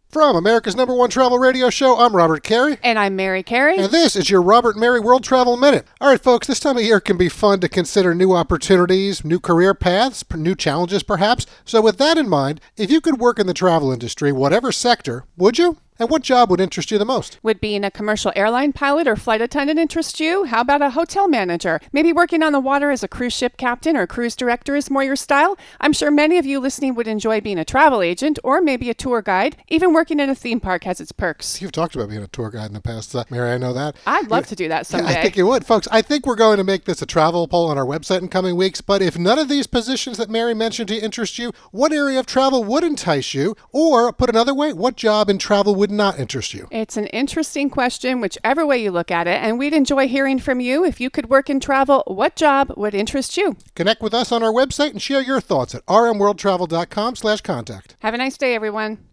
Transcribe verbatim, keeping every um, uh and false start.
From America's number one travel radio show, I'm Robert Carey. And I'm Mary Carey. And this is your Robert and Mary World Travel Minute. All right, folks, this time of year can be fun to consider new opportunities, new career paths, new challenges perhaps. So with that in mind, if you could work in the travel industry, whatever sector, would you? And what job would interest you the most? Would being a commercial airline pilot or flight attendant interest you? How about a hotel manager? Maybe working on the water as a cruise ship captain or cruise director is more your style? I'm sure many of you listening would enjoy being a travel agent or maybe a tour guide. Even working in a theme park has its perks. You've talked about being a tour guide in the past, uh, Mary, I know that. I'd love yeah, to do that someday. Yeah, I think you would. Folks, I think we're going to make this a travel poll on our website in coming weeks, but if none of these positions that Mary mentioned to interest you, what area of travel would entice you? Or, put another way, what job in travel would not interest you? It's an interesting question, whichever way you look at it, and we'd enjoy hearing from you. If you could work in travel, what job would interest you? Connect with us on our website and share your thoughts at rmworldtravel.com slash contact. Have a nice day, everyone.